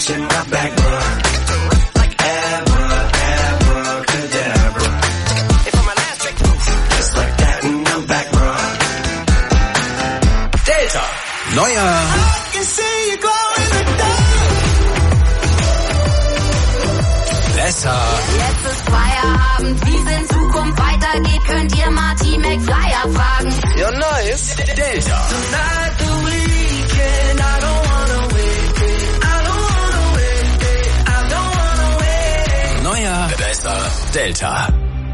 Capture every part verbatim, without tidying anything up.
bitch in my back, bruh. Like Abra, abracadabra. If I'm my last trick, just like that and I'm back, bruh. Delta. Neuer. I can see you glow in the dark. Besser. Jetzt ist Feierabend, wie es in Zukunft weitergeht, könnt ihr Marty McFlyer fragen. Ja, nice. Delta. Tonight the weekend, I don't wanna wait, I don't wanna wait, I don't wanna wait. Neuer. Besser. Delta.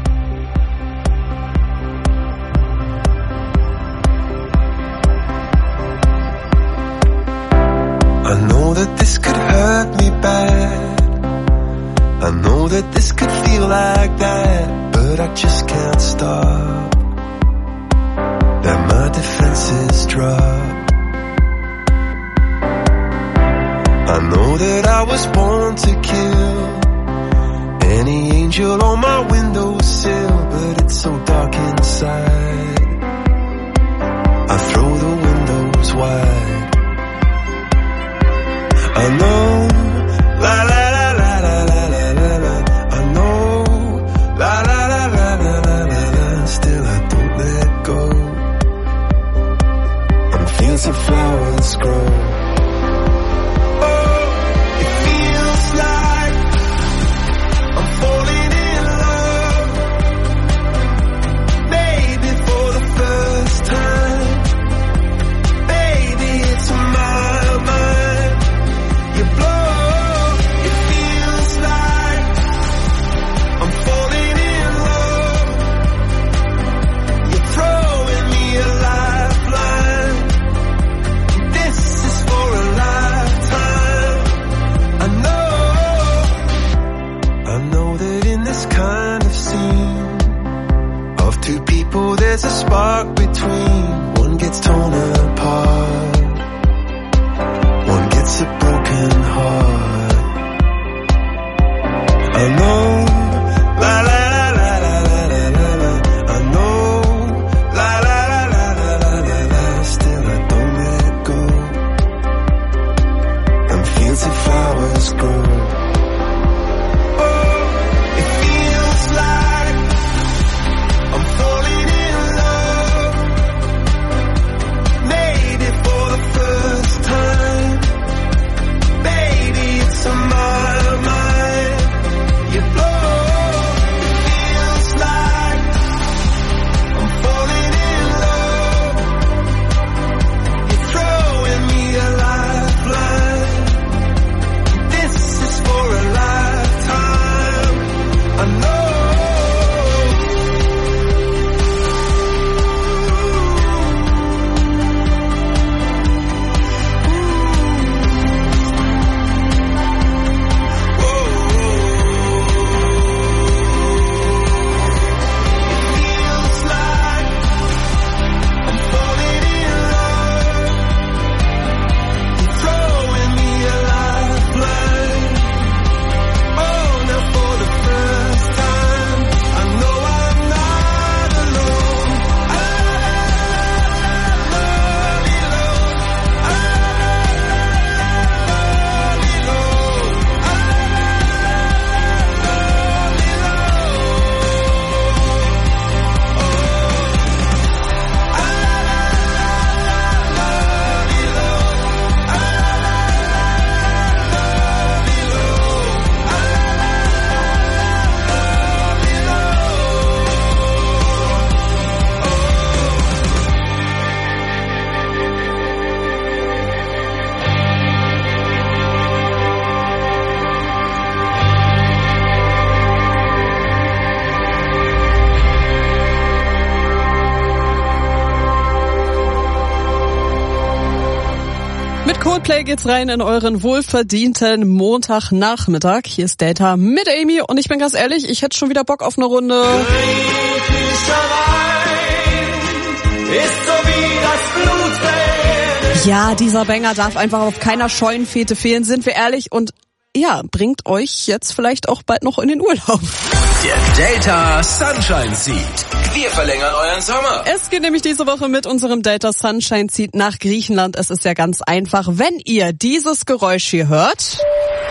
I know that this could hurt me bad. I know that this could feel like that, but I just can't stop. Let my defenses drop. I know that I was born to kill any angel on my windowsill, but it's so dark inside. I throw the windows wide. I know, la la la la la la la la la. I know, la la la la la la la la. Still I don't let go. On fields of flowers grow. Oh, it feels like I'm falling in love. Maybe for the first time. Baby, it's my mind. You blow, it feels like I'm falling in love. You're throwing me a lifeline. This is for a lifetime. I know, I know that in this kind of scene of two people there's a spark between. One gets torn apart, one gets a broken heart. I know, la la la la la la la la. I know, la la la la la la la la. Still I don't let go. And fields of flowers grow. Oh, it feels like I'm falling in love. Maybe for the first time. Baby, it's on my mind. You blow, it feels like I'm falling in love. You're throwing me a lifeline. This is for a lifetime. I know. Feels like I'm falling in love. You're throwing me a lifeline. Oh, now for the first time, I know I'm not alone. I love you, Lord. I love you, Lord. Mit Coldplay geht's rein in euren wohlverdienten Montagnachmittag. Hier ist Delta mit Amy und ich bin ganz ehrlich, ich hätte schon wieder Bock auf eine Runde. Ist so wie das Blut. Ja, dieser Banger darf einfach auf keiner Scheunenfete fehlen, sind wir ehrlich. Und ja, bringt euch jetzt vielleicht auch bald noch in den Urlaub. Der Delta Sunshine Seed. Wir verlängern euren Sommer. Es geht nämlich diese Woche mit unserem Delta Sunshine Seed nach Griechenland. Es ist ja ganz einfach. Wenn ihr dieses Geräusch hier hört,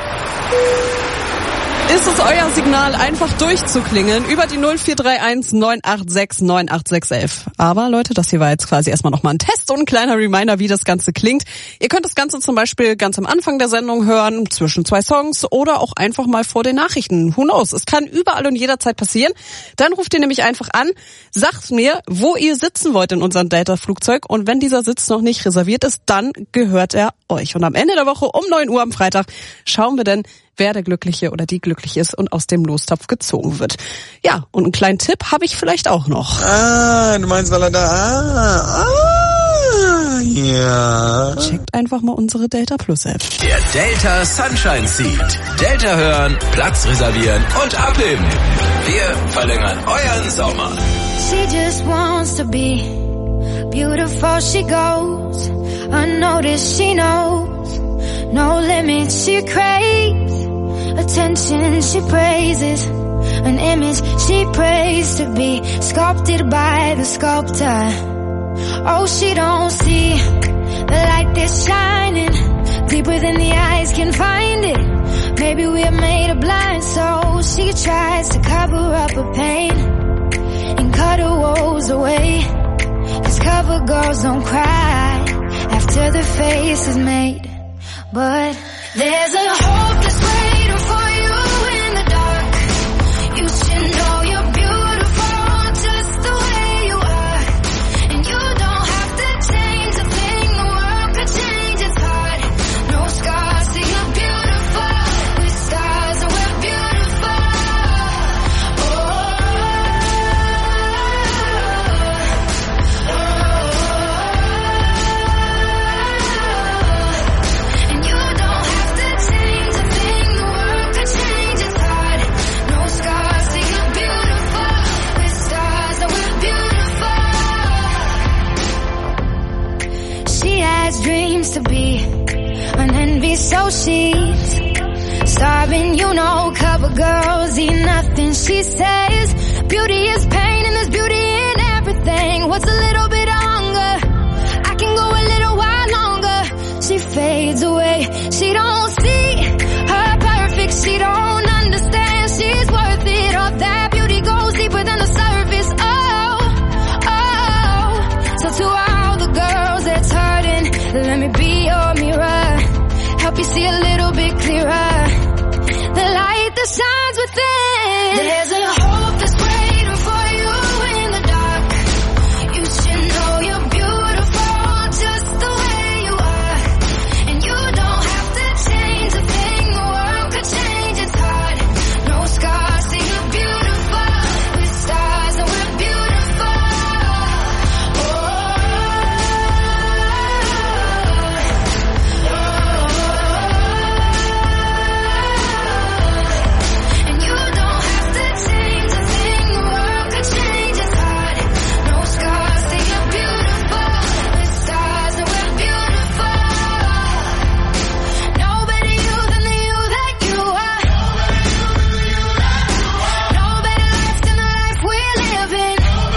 Ist es euer Signal, einfach durchzuklingeln über die null vier drei eins neun acht sechs neun acht sechs eins. Aber Leute, das hier war jetzt quasi erstmal nochmal ein Test und ein kleiner Reminder, wie das Ganze klingt. Ihr könnt das Ganze zum Beispiel ganz am Anfang der Sendung hören, zwischen zwei Songs oder auch einfach mal vor den Nachrichten. Who knows? Es kann überall und jederzeit passieren. Dann ruft ihr nämlich einfach an, sagt mir, wo ihr sitzen wollt in unserem Delta-Flugzeug und wenn dieser Sitz noch nicht reserviert ist, dann gehört er euch. Und am Ende der Woche um neun Uhr am Freitag schauen wir dann, wer der Glückliche oder die glücklich ist und aus dem Lostopf gezogen wird. Ja, und einen kleinen Tipp habe ich vielleicht auch noch. Ah, du meinst, weil er da... Ah, ah, ja. Checkt einfach mal unsere Delta Plus App. Der Delta Sunshine Seat. Delta hören, Platz reservieren und abheben. Wir verlängern euren Sommer. She just wants to be beautiful, she goes unnoticed, she knows no limits, she craves attention, she praises an image she prays to be sculpted by the sculptor. Oh, she don't see the light that's shining deeper than the eyes can find it. Maybe we're made of blind, so she tries to cover up her pain and cut her woes away. 'Cause cover girls don't cry after the face is made. But there's a hope that's waiting for you in the dark. You should know you're beautiful just the way you are. And you don't have to change a thing, the world could change its heart. No scars, see you're beautiful with stars, and we're beautiful. Oh, and you don't have to change a thing, the world could change its heart. No scars, see you're beautiful with stars, and we're beautiful. She has dreams to be an envy, so she's starving, you know, cover girls eat nothing. She says beauty is pain and there's beauty in everything. What's a little bit of hunger? I can go a little while longer. She fades away, she don't see her perfect, she don't understand she's worth it. All that beauty goes deeper than the surface. Oh, oh. So to all the girls that's hurting, let me be your mirror, help you see a little bit clearer, the light that shines within. There's a hope that's waiting for you in the dark. You should know you're beautiful just the way you are. And you don't have to change a thing, the world could change its heart. No scars, see you're beautiful with stars, and we're beautiful. And you don't have to change a thing, the world could change its heart. No scars, see you're beautiful with stars, and we're beautiful. No better you than the you that you are. No better life than the life we're living.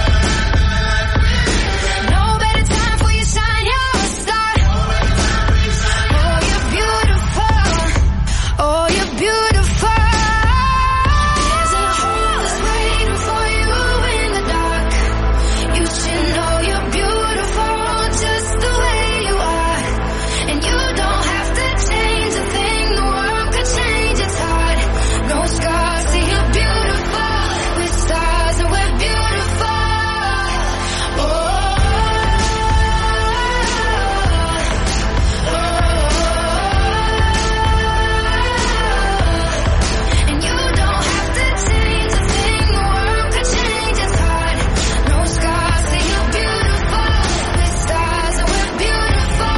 No better time for you shine, you're a star. Oh, you're beautiful. Oh, you're beautiful. There's a hope that's waiting for you in the dark. You should know you're beautiful just the way you are. And you don't have to change a thing, the world could change its heart. No scars, see you're beautiful with stars, and we're beautiful. Oh, and you don't have to change a thing, the world could change its heart. No scars, see you're beautiful with stars, and we're beautiful.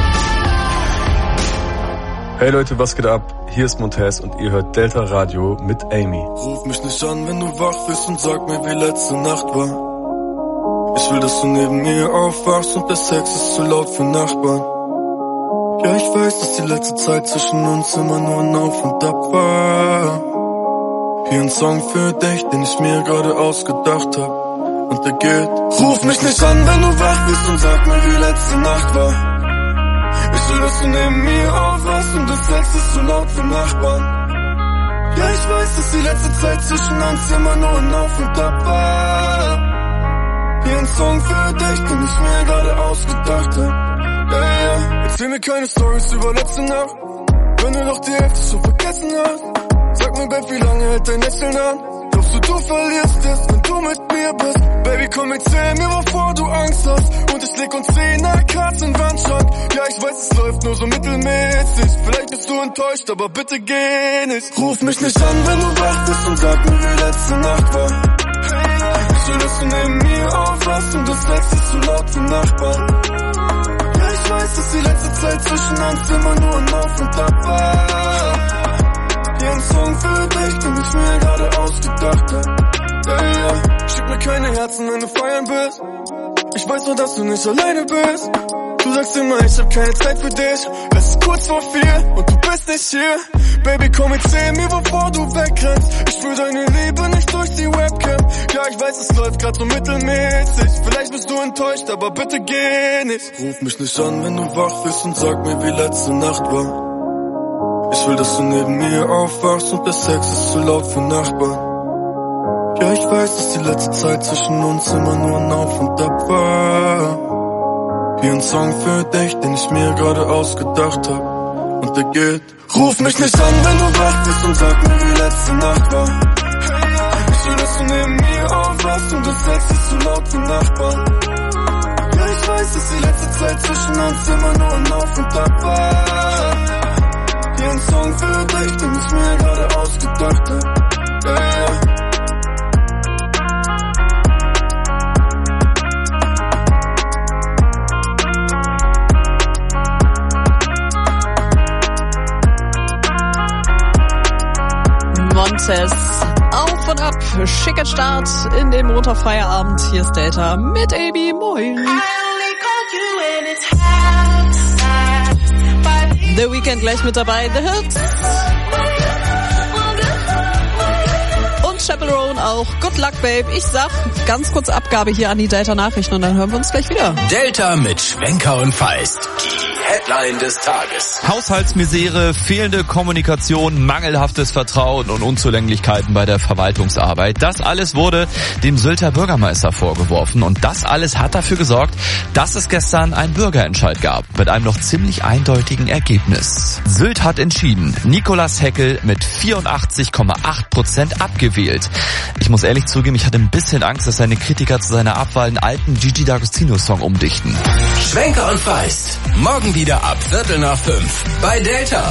Hey Leute, was geht ab? Hier ist Montez und ihr hört Delta Radio mit Amy. Ruf mich nicht an, wenn du wach bist und sag mir, wie letzte Nacht war. Ich will, dass du neben mir aufwachst und der Sex ist zu laut für Nachbarn. Ja, ich weiß, dass die letzte Zeit zwischen uns immer nur ein Auf und Ab war. Hier ein Song für dich, den ich mir gerade ausgedacht hab. Und der geht: Ruf mich nicht an, wenn du wach bist und sag mir, wie letzte Nacht war. Ich will, dass du neben mir aufwachst und der Sex ist zu laut für Nachbarn. Ja, ich weiß, dass die letzte Zeit zwischen uns immer nur ein Auf und Ab war. Hier ein Song für dich, den ich mir gerade ausgedacht hab. Ja, ja, erzähl mir keine Storys über letzte Nacht, wenn du doch die Hälfte schon vergessen hast. Sag mir, Babe, wie lange hält dein Lächeln an? Glaubst du, du verlierst es, wenn du mit mir bist? Baby, komm, erzähl mir, wovor du Angst hast. Und ich leg uns zehner Cards in den Wandschrank. Ja, ich weiß, es läuft nur so mittelmäßig. Vielleicht bist du enttäuscht, aber bitte geh nicht. Ruf mich nicht an, wenn du wach bist, und sag mir, wie letzte Nacht war. Ich will, dass du neben mir aufwachst und das Sex ist zu laut für Nachbarn. Ja, ich weiß, dass die letzte Zeit zwischen uns immer nur ein Auf und Ab war. Hier ein Song für dich, den ich mir gerade ausgedacht hab. Ja, ja, schick mir keine Herzen, wenn du feiern bist. Ich weiß nur, dass du nicht alleine bist. Du sagst immer, ich hab keine Zeit für dich. Es ist kurz vor vier und du bist nicht hier. Baby, komm, erzähl mir, wovor du wegrennst. Ich will deine Liebe nicht durch die Webcam. Ja, ich weiß, es läuft grad so mittelmäßig. Vielleicht bist du enttäuscht, aber bitte geh nicht. Ruf mich nicht an, wenn du wach bist, und sag mir, wie letzte Nacht war. Ich will, dass du neben mir aufwachst und der Sex ist zu laut für Nachbarn. Ja, ich weiß, dass die letzte Zeit zwischen uns immer nur ein Auf und Ab war. Hier ein Song für dich, den ich mir gerade ausgedacht hab. Und der geht: Ruf mich nicht an, wenn du wach bist, und sag mir, wie letzte Nacht war. Ich will, dass du neben mir aufwachst und der Sex ist zu laut für Nachbarn. Ja, ich weiß, dass die letzte Zeit zwischen uns immer nur ein Auf und Ab war. Hier ein Song für dich, den ich mir gerade ausgedacht hab. Ja, ja. Montes, auf und ab, schicker Start in den Montagfeierabend. Hier ist Delta mit A B, moin. The Weeknd gleich mit dabei, The Hits. Und Chaperone auch. Good luck, Babe. Ich sag, ganz kurz Abgabe hier an die Delta-Nachrichten und dann hören wir uns gleich wieder. Delta mit Schwenker und Feist. Die Headline des Tages. Haushaltsmisere, fehlende Kommunikation, mangelhaftes Vertrauen und Unzulänglichkeiten bei der Verwaltungsarbeit. Das alles wurde dem Sylter Bürgermeister vorgeworfen. Und das alles hat dafür gesorgt, dass es gestern einen Bürgerentscheid gab. Mit einem noch ziemlich eindeutigen Ergebnis. Sylt hat entschieden. Nicolas Heckel mit vierundachtzig Komma acht Prozent abgewählt. Ich muss ehrlich zugeben, ich hatte ein bisschen Angst, dass seine Kritiker zu seiner Abwahl einen alten Gigi D'Agostino-Song umdichten. Schwenker und Feist. Morgen wieder ab Viertel nach fünf bei Delta.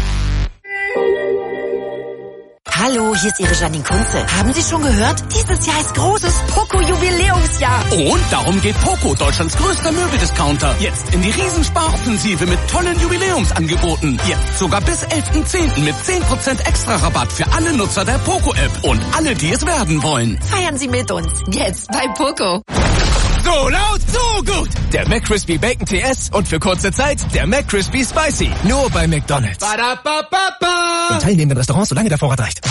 Hallo, hier ist Ihre Janine Kunze. Haben Sie schon gehört? Dieses Jahr ist großes Poco-Jubiläumsjahr. Und darum geht Poco, Deutschlands größter Möbeldiscounter, jetzt in die Riesensparoffensive mit tollen Jubiläumsangeboten. Jetzt sogar bis elften zehnten mit zehn Prozent extra Rabatt für alle Nutzer der Poco-App und alle, die es werden wollen. Feiern Sie mit uns, jetzt bei Poco. So laut, so gut. Der McCrispy Bacon T S und für kurze Zeit der McCrispy Spicy. Nur bei McDonald's. Ba-da-ba-ba-ba. In teilnehmenden Restaurants, solange der Vorrat reicht.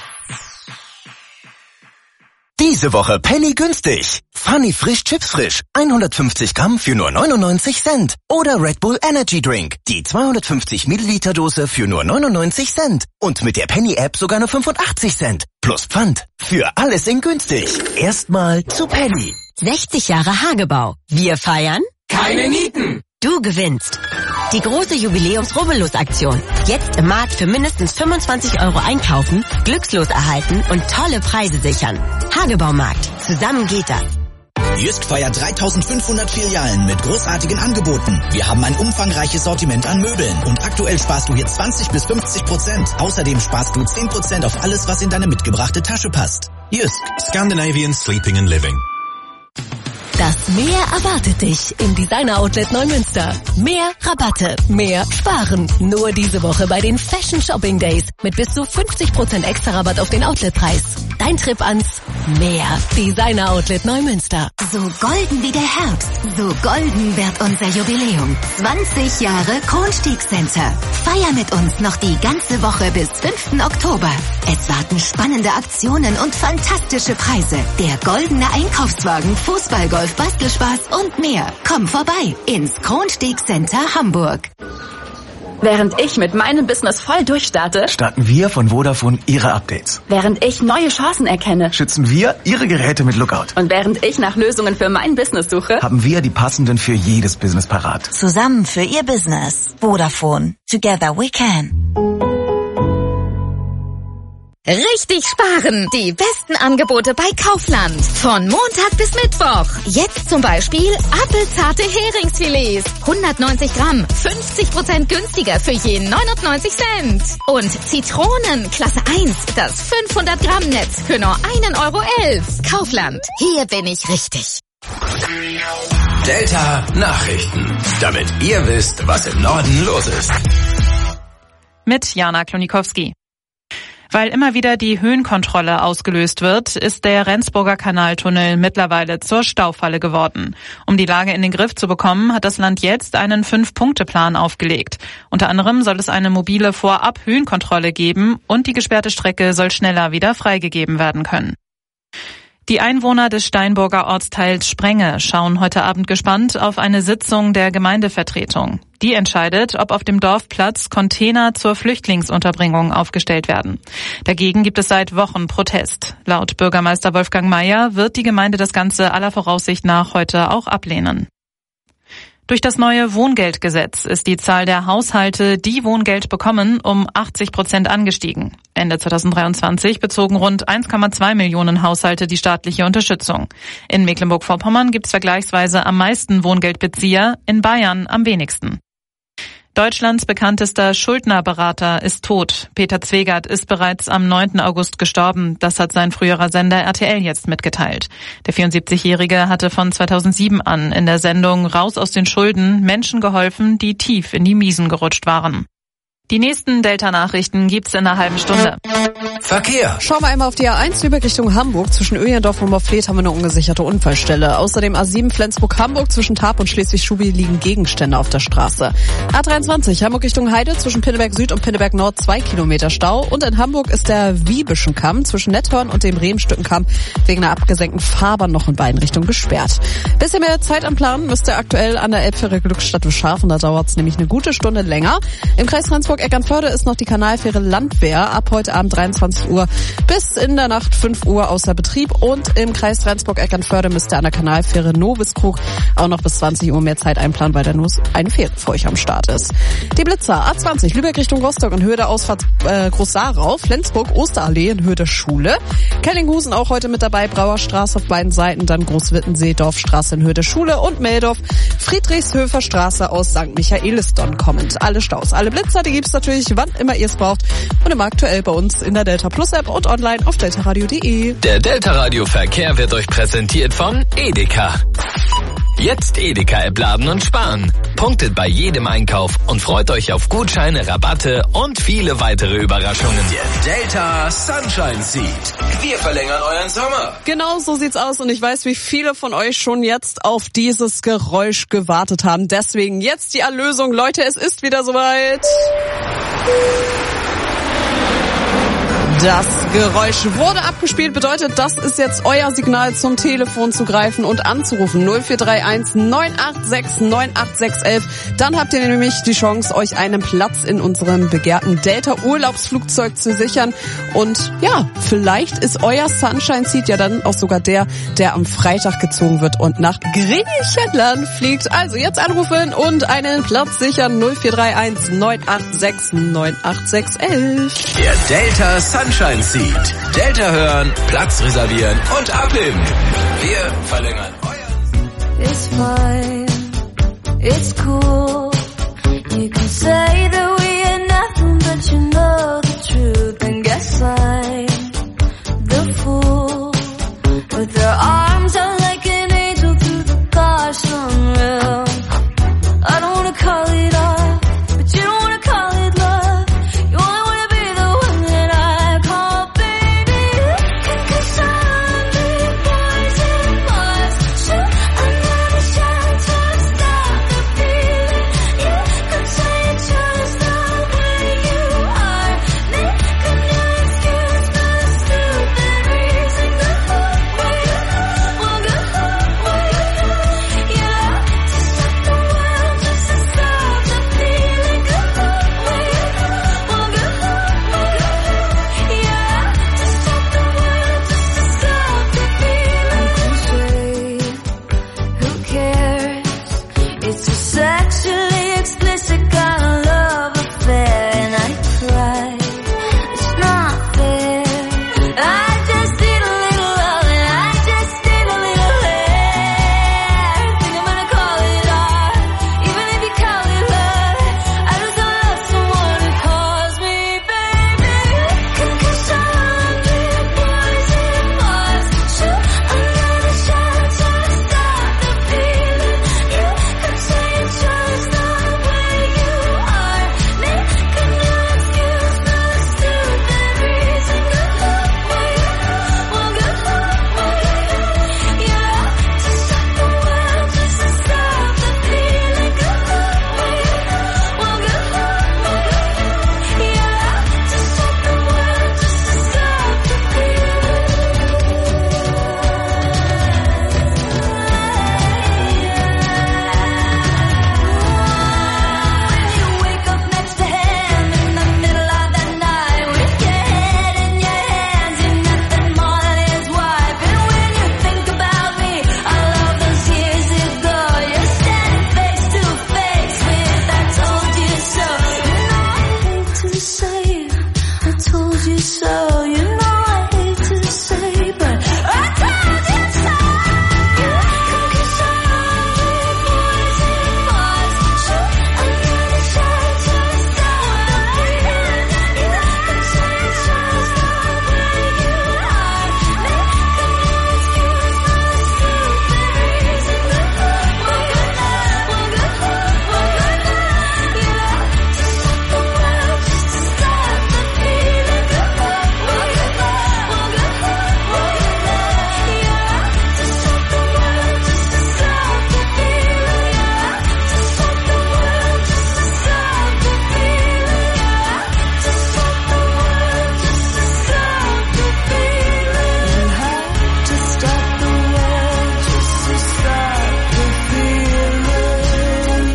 Diese Woche Penny günstig. Funny Frisch Chips Frisch. hundertfünfzig Gramm für nur neunundneunzig Cent. Oder Red Bull Energy Drink. Die zweihundertfünfzig Milliliter Dose für nur neunundneunzig Cent. Und mit der Penny App sogar nur fünfundachtzig Cent. Plus Pfand. Für alles in günstig. Erstmal zu Penny. sechzig Jahre Hagebau. Wir feiern? Keine Nieten. Du gewinnst. Die große Jubiläums-Rubbellos-Aktion. Jetzt im Markt für mindestens fünfundzwanzig Euro einkaufen, Glückslos erhalten und tolle Preise sichern. Hagebaumarkt. Zusammen geht das. Jysk feiert dreitausendfünfhundert Filialen mit großartigen Angeboten. Wir haben ein umfangreiches Sortiment an Möbeln und aktuell sparst du hier zwanzig bis fünfzig Prozent. Außerdem sparst du zehn Prozent auf alles, was in deine mitgebrachte Tasche passt. Jysk. Scandinavian Sleeping and Living. Das Meer erwartet dich im Designer Outlet Neumünster. Mehr Rabatte, mehr Sparen. Nur diese Woche bei den Fashion Shopping Days mit bis zu fünfzig Prozent extra Rabatt auf den Outletpreis. Dein Trip ans Meer. Designer Outlet Neumünster. So golden wie der Herbst, so golden wird unser Jubiläum. zwanzig Jahre Kronstieg Center. Feier mit uns noch die ganze Woche bis fünften Oktober. Es warten spannende Aktionen und fantastische Preise. Der goldene Einkaufswagen, Fußballgolf, Bastelspaß und mehr. Komm vorbei ins Kronstieg Center Hamburg. Während ich mit meinem Business voll durchstarte, starten wir von Vodafone Ihre Updates. Während ich neue Chancen erkenne, schützen wir Ihre Geräte mit Lookout. Und während ich nach Lösungen für mein Business suche, haben wir die passenden für jedes Business parat. Zusammen für Ihr Business. Vodafone. Together we can. Richtig sparen! Die besten Angebote bei Kaufland. Von Montag bis Mittwoch. Jetzt zum Beispiel apfelzarte Heringsfilets. hundertneunzig Gramm. fünfzig Prozent günstiger für je neunundneunzig Cent. Und Zitronen, Klasse eins. Das fünfhundert Gramm Netz für nur einen Euro elf. Kaufland. Hier bin ich richtig. Delta Nachrichten. Damit ihr wisst, was im Norden los ist. Mit Jana Klonikowski. Weil immer wieder die Höhenkontrolle ausgelöst wird, ist der Rendsburger Kanaltunnel mittlerweile zur Staufalle geworden. Um die Lage in den Griff zu bekommen, hat das Land jetzt einen Fünf-Punkte-Plan aufgelegt. Unter anderem soll es eine mobile Vorab-Höhenkontrolle geben und die gesperrte Strecke soll schneller wieder freigegeben werden können. Die Einwohner des Steinburger Ortsteils Sprenge schauen heute Abend gespannt auf eine Sitzung der Gemeindevertretung. Die entscheidet, ob auf dem Dorfplatz Container zur Flüchtlingsunterbringung aufgestellt werden. Dagegen gibt es seit Wochen Protest. Laut Bürgermeister Wolfgang Mayer wird die Gemeinde das Ganze aller Voraussicht nach heute auch ablehnen. Durch das neue Wohngeldgesetz ist die Zahl der Haushalte, die Wohngeld bekommen, um achtzig Prozent angestiegen. Ende zweitausenddreiundzwanzig bezogen rund eins Komma zwei Millionen Haushalte die staatliche Unterstützung. In Mecklenburg-Vorpommern gibt es vergleichsweise am meisten Wohngeldbezieher, in Bayern am wenigsten. Deutschlands bekanntester Schuldnerberater ist tot. Peter Zwegert ist bereits am neunten August gestorben. Das hat sein früherer Sender R T L jetzt mitgeteilt. Der vierundsiebzigjährige hatte von zweitausendsieben an in der Sendung Raus aus den Schulden Menschen geholfen, die tief in die Miesen gerutscht waren. Die nächsten Delta-Nachrichten gibt's in einer halben Stunde. Verkehr. Schauen wir einmal auf die A eins Lübeck Richtung Hamburg. Zwischen Öjendorf und Morfleet haben wir eine ungesicherte Unfallstelle. Außerdem A sieben Flensburg-Hamburg. Zwischen Tarp und Schleswig-Schubi liegen Gegenstände auf der Straße. A dreiundzwanzig Hamburg Richtung Heide. Zwischen Pinneberg Süd und Pinneberg Nord zwei Kilometer Stau. Und in Hamburg ist der Wiebischen Kamm zwischen Netthorn und dem Remstückenkamm wegen einer abgesenkten Fahrbahn noch in beiden Richtungen gesperrt. Bisschen mehr Zeit am Plan müsst ihr aktuell an der Elbfähre Glückstadt Scharfen. Da dauert's nämlich eine gute Stunde länger. Im Kreis Rendsburg-Eckernförde ist noch die Kanalfähre Landwehr ab heute Abend dreiundzwanzig Uhr bis in der Nacht fünf Uhr außer Betrieb. Und im Kreis Rendsburg-Eckernförde müsst ihr an der Kanalfähre Noviskrug auch noch bis zwanzig Uhr mehr Zeit einplanen, weil da nur eine Fähre für euch am Start ist. Die Blitzer A zwanzig Lübeck Richtung Rostock in Höhe der Ausfahrt äh, Groß-Sarau, Flensburg Osterallee in Höhe der Schule, Kellinghusen auch heute mit dabei, Brauerstraße auf beiden Seiten, dann Großwittensee Dorfstraße in Höhe der Schule und Meldorf Friedrichshöfer Straße aus Sankt Michaelisdonn kommend. Alle Staus, alle Blitzer, die gibt's natürlich wann immer ihr es braucht und immer aktuell bei uns in der Delta Plus App und online auf deltaradio punkt de. Der Delta Radio Verkehr wird euch präsentiert von Edeka. Jetzt Edeka-App laden und sparen. Punktet bei jedem Einkauf und freut euch auf Gutscheine, Rabatte und viele weitere Überraschungen. Der Delta Sunshine Seat. Wir verlängern euren Sommer. Genau so sieht's aus und ich weiß, wie viele von euch schon jetzt auf dieses Geräusch gewartet haben. Deswegen jetzt die Erlösung. Leute, es ist wieder soweit. Das Geräusch wurde abgespielt, bedeutet, das ist jetzt euer Signal zum Telefon zu greifen und anzurufen. null vier drei eins neun acht sechs neun acht sechs eins. Dann habt ihr nämlich die Chance, euch einen Platz in unserem begehrten Delta-Urlaubsflugzeug zu sichern. Und ja, vielleicht ist euer Sunshine Seat ja dann auch sogar der, der am Freitag gezogen wird und nach Griechenland fliegt. Also jetzt anrufen und einen Platz sichern. null vier drei eins neun acht sechs neun acht sechs eins. Der Delta Sunshine Seat. Delta hören, Platz reservieren und abheben. Wir verlängern euer... It's fine, it's cool. You can say that we are nothing, but you know the truth. And guess I'm the fool. With their arms out like an angel through the gosh unreal. I don't wanna call it off, but you don't wanna call it love. You only wanna be the one that I call baby. Cause I'm the poison was true. I'm not ashamed to stop the feeling. so. You know I hate to say, but I told you so. Come kiss our boys and boys. Shoot another shot just so I can. You can say it's just the way you are. Make the excuse my stupid reason. Walk it up, walk it up, walk it up. Yeah, to stop the world, just to stop the feeling. Walk it up, walk it up, walk it up. Yeah, to stop the world, just to stop the feeling. Yeah, to stop the world, just to stop the feeling. Yeah, to stop the world, just to stop the feeling. You have to stop the world just to stop the feeling.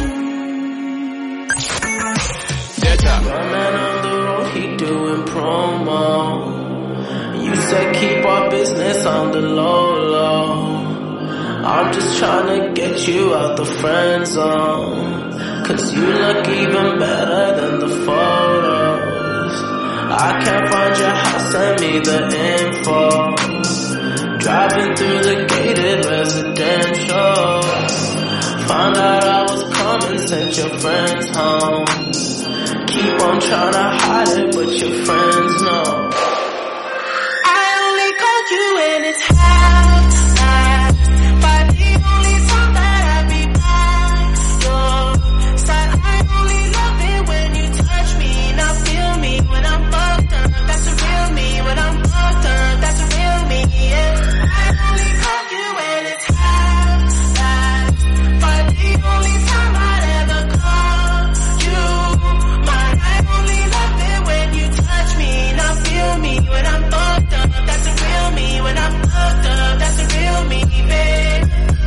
My man on the road, he doing promo. You said keep our business on the low, low. I'm just trying to get you out the friend zone. Cause you look even better than the photos. I can't find your house, send me the info. Driving through the gated residential. Found out I was coming, sent your friends home. Keep on trying to hide it, but your friends know. I only called you when it's half past. But the only time that I be by your side, I only love it when you touch me. Now feel me when I'm fucked up. That's the real me. When I'm fucked up, that's the real me. Yeah. I only call you when it's half past. But the only time I'd ever call you mine. I only love it when you touch me. Now feel me when I'm fucked up. That's the real me. When I'm fucked up, that's the real me, babe.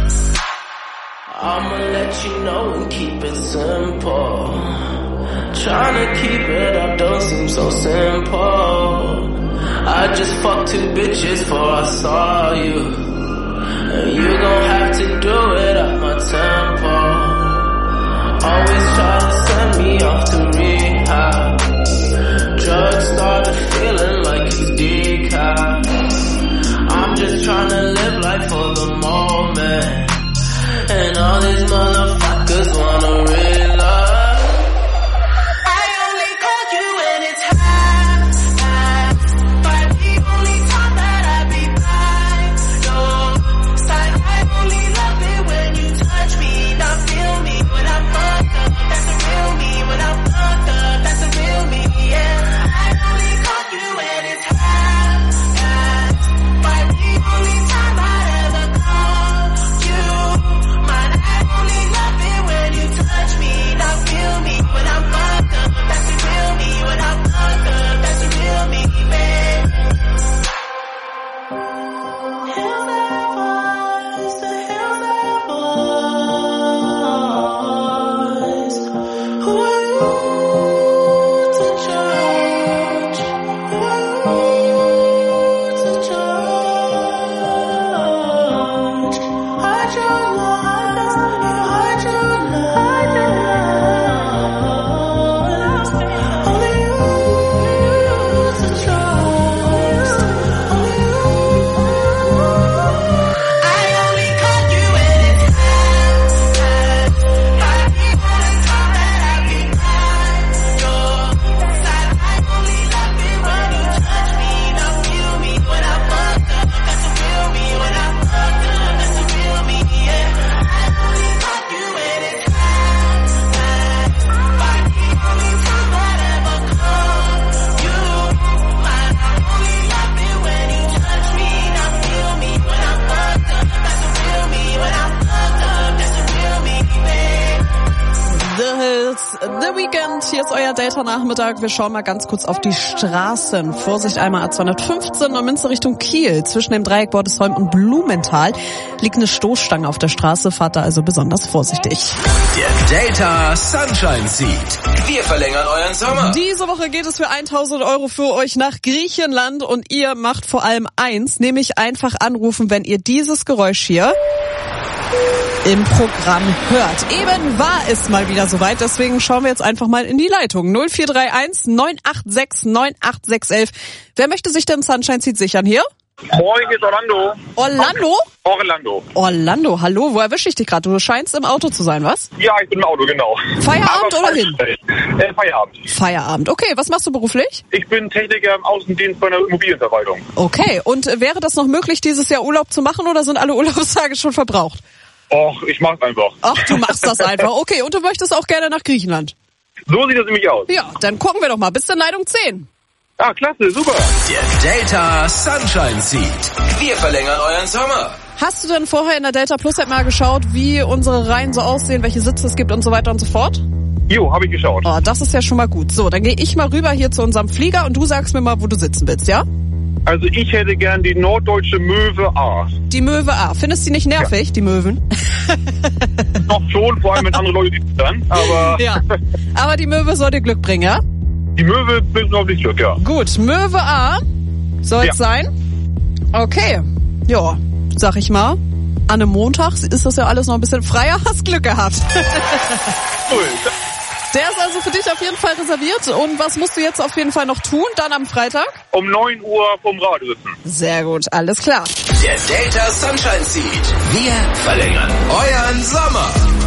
I'ma let you know and keep it simple. Trying to keep it up don't seem so simple. I just fucked two bitches before I saw you. And you gon' have to do it at my tempo. Always try to send me off to rehab. Drugs started feeling like it's decaf. I'm just trying to live life for the moment. And all these motherfuckers wanna realize I only called you when it's half past. But the only time that I be by your side, I only love it when you touch me. Now feel me when I'm fucked up. That's the real me. When I'm fucked up, that's the real me. Yeah, I only called you when it's half past. But the only time I'd ever call you mine. I only love it when you touch me. Now feel me when I'm fucked up. That's the real me. When I'm fucked up, that's the real me, babe. Hear that voice, hear that voice. Who are you to judge? Who are you to judge? Hide your love, hide your love. Only you to trust. Only you. I only call you when it's half past. But the only time that I be by your side, I only love it when you touch me. Now feel me when I'm fucked up. That's the real me. When I'm fucked up, that's the real me. Yeah, I only call you when it's half past. But the only time I'd ever call you mine. I only love it when you touch me. Now feel me when I'm fucked up. That's the real me. When I'm fucked up, that's the real me, babe. The Hits, The Weekend, hier ist euer Delta-Nachmittag. Wir schauen mal ganz kurz auf die Straßen. Vorsicht einmal A zweihundertfünfzehn Neumünster Richtung Kiel. Zwischen dem Dreieck Bordesholm und Blumenthal liegt eine Stoßstange auf der Straße. Fahrt da also besonders vorsichtig. Der Delta Sunshine Seed. Wir verlängern euren Sommer. Diese Woche geht es für tausend Euro für euch nach Griechenland und ihr macht vor allem eins, nämlich einfach anrufen, wenn ihr dieses Geräusch hier im Programm hört. Eben war es mal wieder soweit, deswegen schauen wir jetzt einfach mal in die Leitung. null vier drei eins neun acht sechs neun acht sechs eins. Wer möchte sich denn Sunshine Seat sichern hier? Moin, hier ist Orlando. Orlando? Orlando. Orlando, hallo, wo erwische ich dich gerade? Du scheinst im Auto zu sein, was? Ja, ich bin im Auto, genau. Feierabend Aber oder hin? Äh, Feierabend. Feierabend, okay, was machst du beruflich? Ich bin Techniker im Außendienst bei einer Immobilienverwaltung. Okay, und wäre das noch möglich, dieses Jahr Urlaub zu machen oder sind alle Urlaubstage schon verbraucht? Och, ich mach's einfach. Ach, du machst das einfach. Okay, und du möchtest auch gerne nach Griechenland? So sieht das nämlich aus. Ja, dann gucken wir doch mal. Bis zur Leitung zehn. Ah, klasse, super. Der Delta Sunshine Seat. Wir verlängern euren Sommer. Hast du denn vorher in der Delta Plus App mal geschaut, wie unsere Reihen so aussehen, welche Sitze es gibt und so weiter und so fort? Jo, habe ich geschaut. Oh, das ist ja schon mal gut. So, dann gehe ich mal rüber hier zu unserem Flieger und du sagst mir mal, wo du sitzen willst, ja? Also ich hätte gern die norddeutsche Möwe A. Die Möwe A. Findest du die nicht nervig, ja. Die Möwen? Doch schon, vor allem wenn andere Leute die dann, aber... Ja, aber die Möwe soll dir Glück bringen, ja? Die Möwe bringt auf dich Glück, ja. Gut, Möwe A soll es ja sein. Okay, ja, sag ich mal. An einem Montag ist das ja alles noch ein bisschen freier, hast Glück gehabt. Cool. Der ist also für dich auf jeden Fall reserviert. Und was musst du jetzt auf jeden Fall noch tun, dann am Freitag? Um neun Uhr vom Radio sitzen. Sehr gut, alles klar. Der Delta Sunshine Seat. Wir verlängern euren Sommer.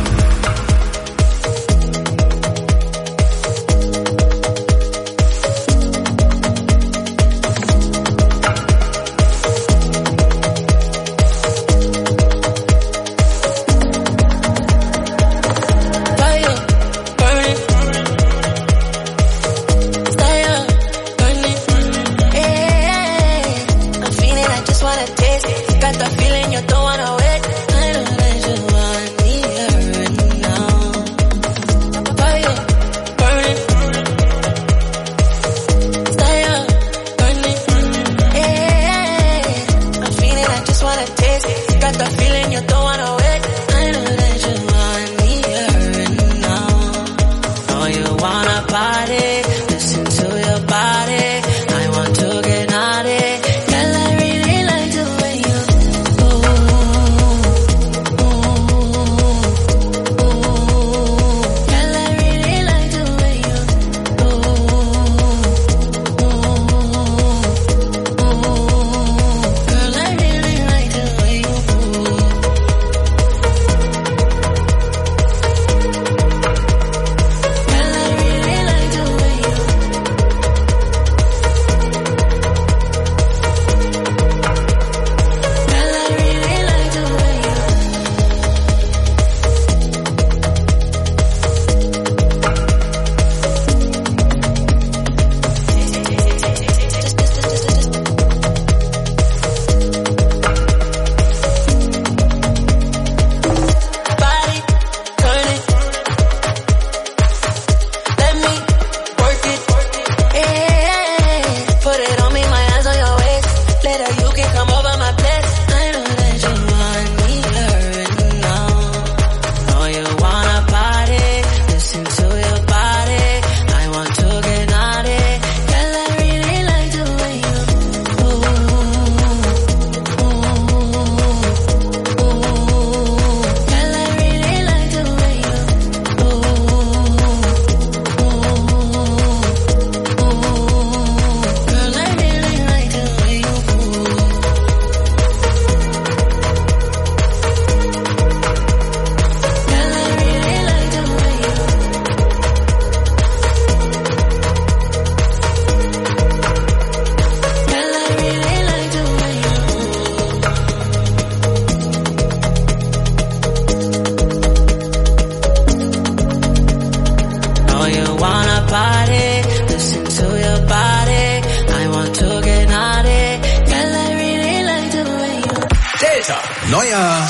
Neuer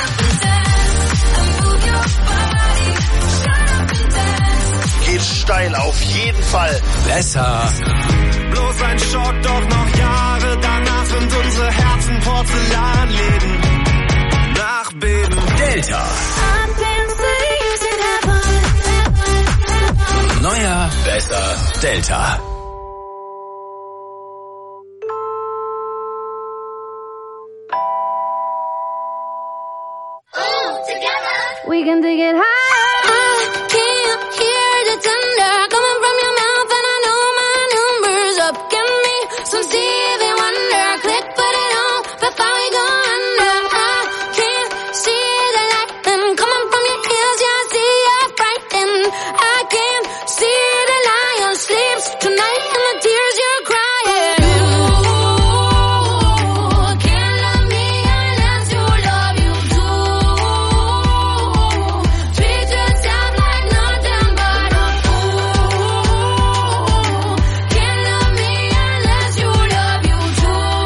geht steil auf jeden Fall. Besser. Bloß ein Schock, doch noch Jahre danach sind unsere Herzen Porzellanläden. Nachbeben. Delta. Neuer, besser, Delta. Together. We can take it higher. I can't hear the thunder coming from your mouth, and I know my number's up. Give me some Stevie Wonder. Click, put it on before we go under. I can't see the lightning coming from your ears. Yeah, I see you're frightened. I can't see the lion sleeps tonight and the tears you're crying. You can't love me unless you love you too. Treat yourself like nothing but a fool. Can't love me unless you love you too.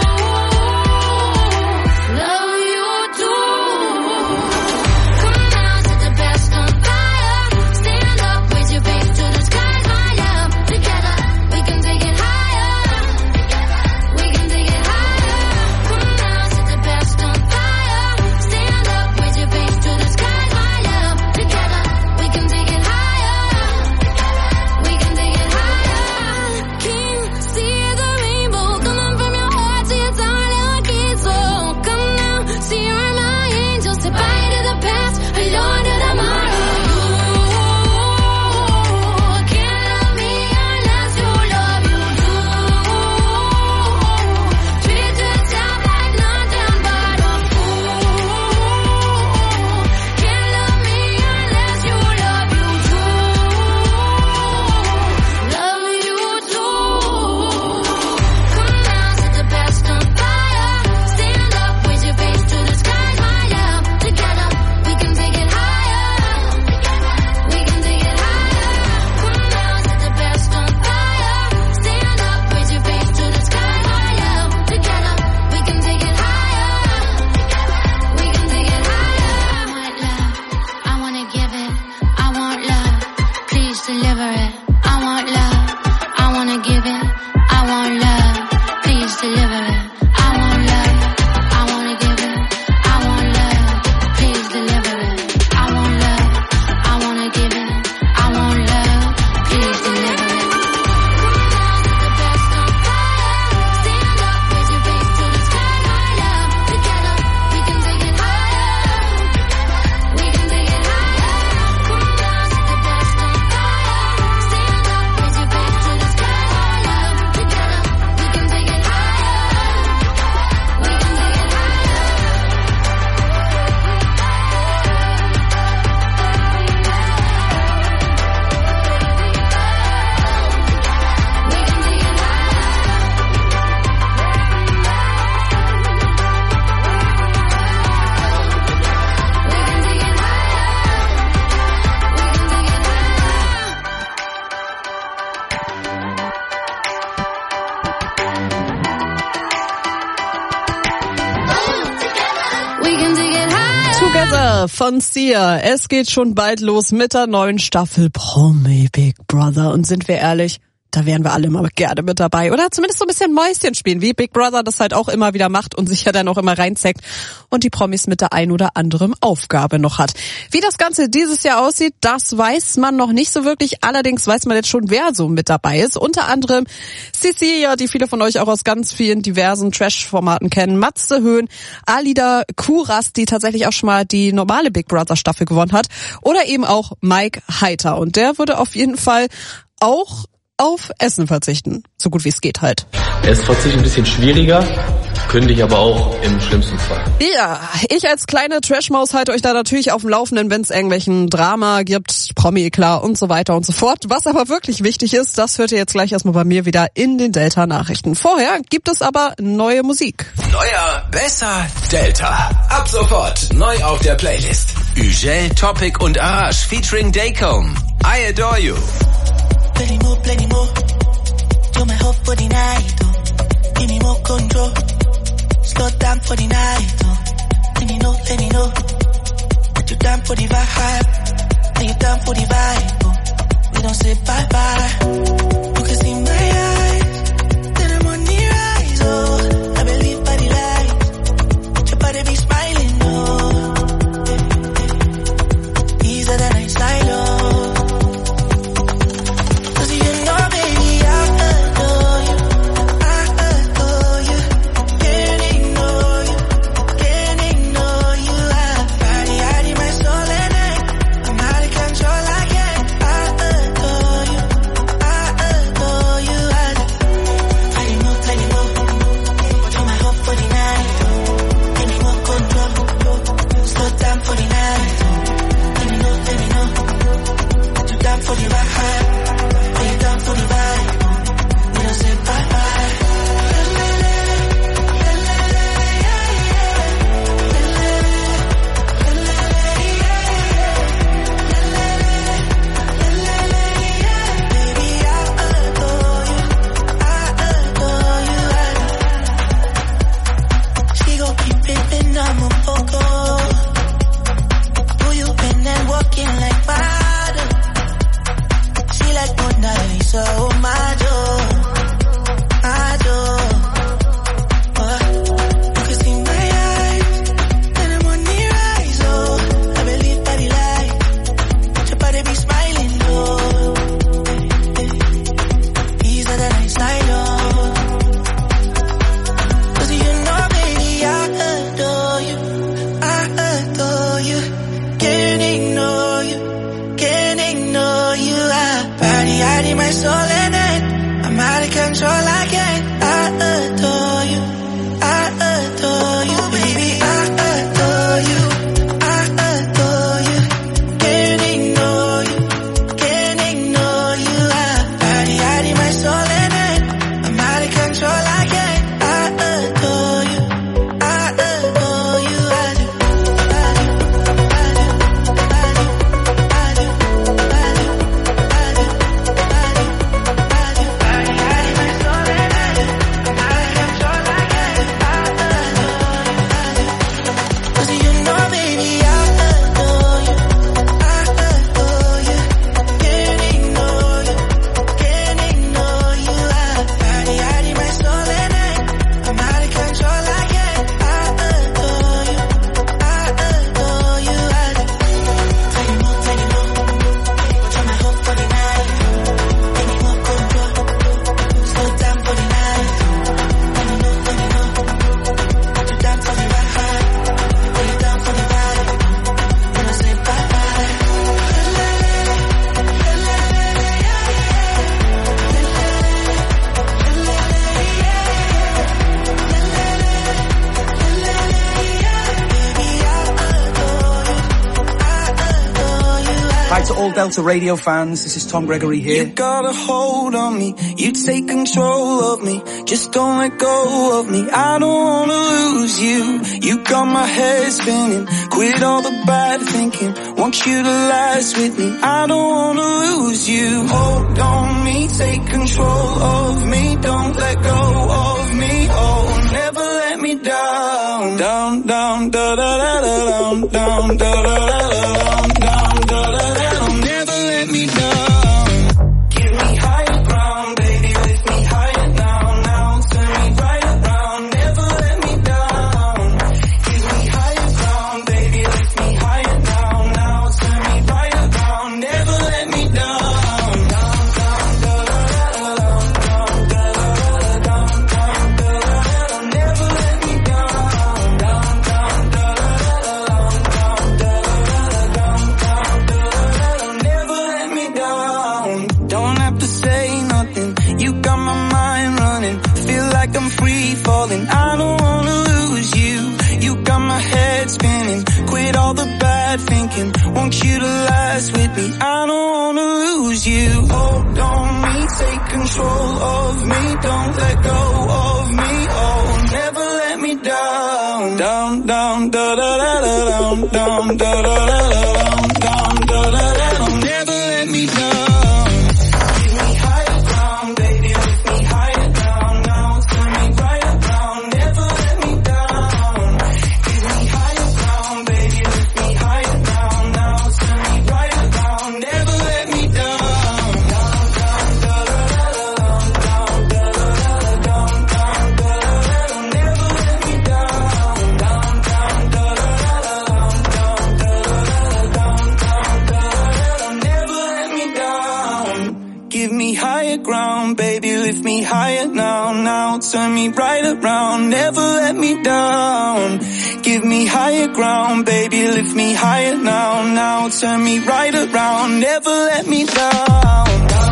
Love you too. Come now, set the best on fire. Stand up, raise your face to the skies, light up. Together, we can take it higher. We can take it higher. Come now, set the best on fire. Stand up, raise your face to the skies, light up. Together, we can take it higher. We can take it higher. Can't see the rainbow coming from your heart, see it's all lucky. So come now, see you're my angel. Say bye to the past, hello to tomorrow. You can't love me unless you love you too. Treat yourself like nothing but a fool. Can't love me unless you love you too. Love you too. Come now, set the best on fire. Stand up, raise your face to the skies, light up. Together, we can take it higher. We can take it higher. Come now, set the best on fire. Stand up, raise your face to the skies, light up. Together, we can take it higher. We can take it higher. I want love, I wanna give it. I want love, please deliver it. I want love, I wanna give it. I want love, please deliver it. I want love, I wanna give it. I want love, please deliver it. I want love, I wanna give it. I want love, please deliver it. The best on fire. Stand up, raise your face to the sky, light up. Together, we can take it higher. We can take it higher. Come on, set the best on fire. Stand up, raise your face to the sky, light up. Together, we can take it higher. We can take it We can take it higher. Together von Sia. Es geht schon bald los mit der neuen Staffel Promi Big Brother. Und sind wir ehrlich, da wären wir alle mal gerne mit dabei. Oder zumindest so ein bisschen Mäuschen spielen, wie Big Brother das halt auch immer wieder macht und sich ja dann auch immer reinzeckt und die Promis mit der ein oder anderen Aufgabe noch hat. Wie das Ganze dieses Jahr aussieht, das weiß man noch nicht so wirklich. Allerdings weiß man jetzt schon, wer so mit dabei ist. Unter anderem Cecilia, die viele von euch auch aus ganz vielen diversen Trash-Formaten kennen. Matze Höhn, Alida Kuras, die tatsächlich auch schon mal die normale Big Brother Staffel gewonnen hat. Oder eben auch Mike Heiter. Und der würde auf jeden Fall auch auf Essen verzichten. So gut wie es geht halt. Es ist Verzicht ein bisschen schwieriger, könnte ich aber auch im schlimmsten Fall. Ja, ich als kleine Trashmaus halte euch da natürlich auf dem Laufenden, wenn es irgendwelchen Drama gibt, Promi, klar und so weiter und so fort. Was aber wirklich wichtig ist, das hört ihr jetzt gleich erstmal bei mir wieder in den Delta-Nachrichten. Vorher gibt es aber neue Musik. Neuer, besser, Delta. Ab sofort neu auf der Playlist. Ugel, Topic und Arash featuring Daycomb. I Adore You. Plenty more, plenty more. You're my hope for the night, oh. Give me more control. Slow down for the night, oh. Let me know, let me know. That you're down for the vibe. Are you down for the vibe, oh. We don't say bye-bye. You can see my eyes. Then I'm on the rise, oh. I believe by the light. Your body be smiling, oh. Easier than I slide, oh. Can't ignore you, can't ignore you. I find it in my soul and I all Delta Radio fans. This is Tom Gregory here. You got a hold on me, you take control of me, just don't let go of me, I don't wanna lose you. You got my head spinning, quit all the bad thinking, want you to last with me, I don't wanna lose you. Hold on me, take control of me, don't let go of me, oh, never let me down. Down, down, da da da da down, down, da da da da down, down, da da da da, never let me down. Give me higher ground, baby, lift me higher now, now, turn me right around, never let me down. Give me higher ground, baby, lift me higher now, now, turn me right around, never let me down. I'm free falling, I don't wanna lose you. You got my head spinning, quit all the bad thinking, want you to last with me, I don't wanna lose you. Hold on me, take control of me, don't let go of me, oh, never let me down. Down, down, da da da da down, down, da da da da down, down, da da da da, never let me down. Lift me higher now, now, turn me right around, never let me down. Give me higher ground, baby, lift me higher now, now, turn me right around, never let me down.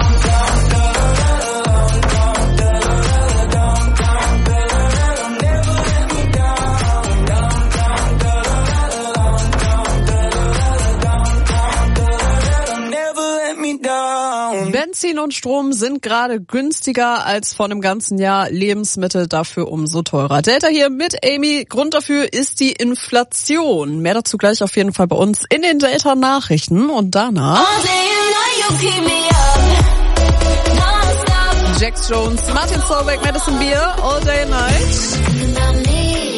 Benzin und Strom sind gerade günstiger als vor einem ganzen Jahr, Lebensmittel dafür umso teurer. Delta hier mit Amy. Grund dafür ist die Inflation. Mehr dazu gleich auf jeden Fall bei uns in den Delta-Nachrichten. Und danach Jax Jones, Martin Solveig, Madison Beer, All Day and Night.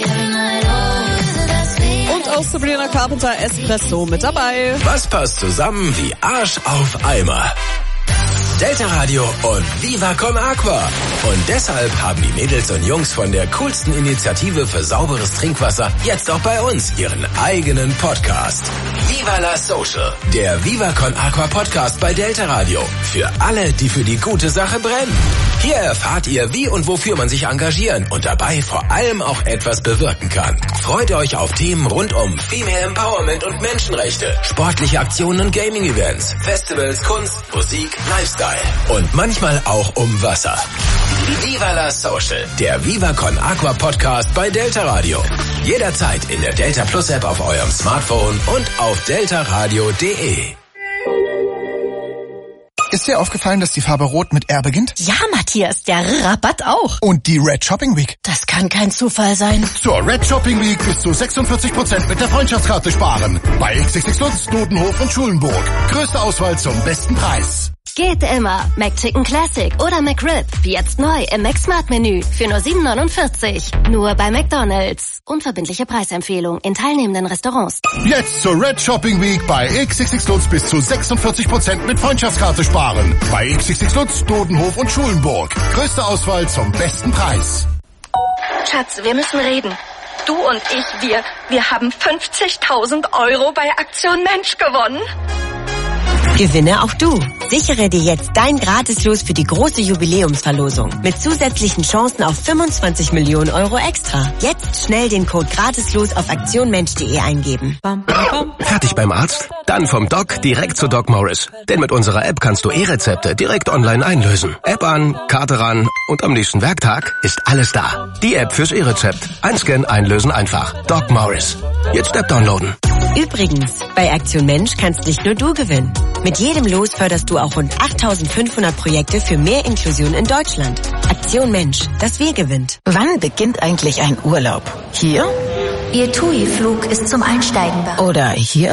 Und auch Sabrina Carpenter, Espresso mit dabei. Was passt zusammen wie Arsch auf Eimer? Delta Radio und Viva Con Aqua. Und deshalb haben die Mädels und Jungs von der coolsten Initiative für sauberes Trinkwasser jetzt auch bei uns ihren eigenen Podcast. Viva la Social, der Viva Con Aqua Podcast bei Delta Radio. Für alle, die für die gute Sache brennen. Hier erfahrt ihr, wie und wofür man sich engagieren und dabei vor allem auch etwas bewirken kann. Freut euch auf Themen rund um Female Empowerment und Menschenrechte, sportliche Aktionen und Gaming-Events, Festivals, Kunst, Musik, Lifestyle und manchmal auch um Wasser. Viva la Social, der Viva Con Aqua Podcast bei Delta Radio. Jederzeit in der Delta Plus App auf eurem Smartphone und auf delta radio punkt de. Ist dir aufgefallen, dass die Farbe Rot mit R beginnt? Ja, Matthias, der Rabatt auch. Und die Red Shopping Week? Das kann kein Zufall sein. Zur Red Shopping Week bis zu sechsundvierzig Prozent mit der Freundschaftskarte sparen. Bei X X X Lutz, Dodenhof und Schulenburg. Größte Auswahl zum besten Preis. Geht immer. McChicken Classic oder McRib. Jetzt neu im McSmart-Menü für nur sieben neunundvierzig. Nur bei McDonald's. Unverbindliche Preisempfehlung in teilnehmenden Restaurants. Jetzt zur Red Shopping Week bei X X X Lutz bis zu sechsundvierzig Prozent mit Freundschaftskarte sparen. Bei X X X Lutz, Dodenhof und Schulenburg. Größte Auswahl zum besten Preis. Schatz, wir müssen reden. Du und ich, wir, wir haben fünfzigtausend Euro bei Aktion Mensch gewonnen. Gewinne auch du. Sichere dir jetzt dein Gratislos für die große Jubiläumsverlosung mit zusätzlichen Chancen auf fünfundzwanzig Millionen Euro extra. Jetzt schnell den Code Gratislos auf aktionmensch punkt de eingeben. Fertig beim Arzt? Dann vom Doc direkt zu Doc Morris. Denn mit unserer App kannst du E-Rezepte direkt online einlösen. App an, Karte ran und am nächsten Werktag ist alles da. Die App fürs E-Rezept. Einscannen, einlösen einfach. Doc Morris. Jetzt App downloaden. Übrigens, bei Aktion Mensch kannst nicht nur du gewinnen. Mit jedem Los förderst du auch rund achttausendfünfhundert Projekte für mehr Inklusion in Deutschland. Aktion Mensch, das Wir gewinnt. Wann beginnt eigentlich ein Urlaub? Hier? Ihr TUI-Flug ist zum Einsteigen bereit. Oder hier?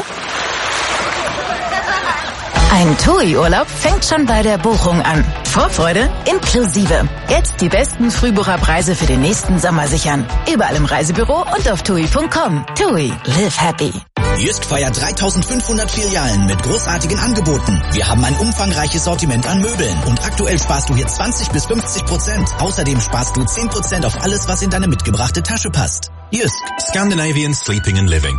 Ein TUI-Urlaub fängt schon bei der Buchung an. Vorfreude inklusive. Jetzt die besten Frühbucherpreise für den nächsten Sommer sichern. Überall im Reisebüro und auf tui punkt com. TUI, live happy. Jysk feiert dreitausendfünfhundert Filialen mit großartigen Angeboten. Wir haben ein umfangreiches Sortiment an Möbeln und aktuell sparst du hier zwanzig bis fünfzig Prozent. Außerdem sparst du zehn Prozent auf alles, was in deine mitgebrachte Tasche passt. Jysk, Scandinavian Sleeping and Living.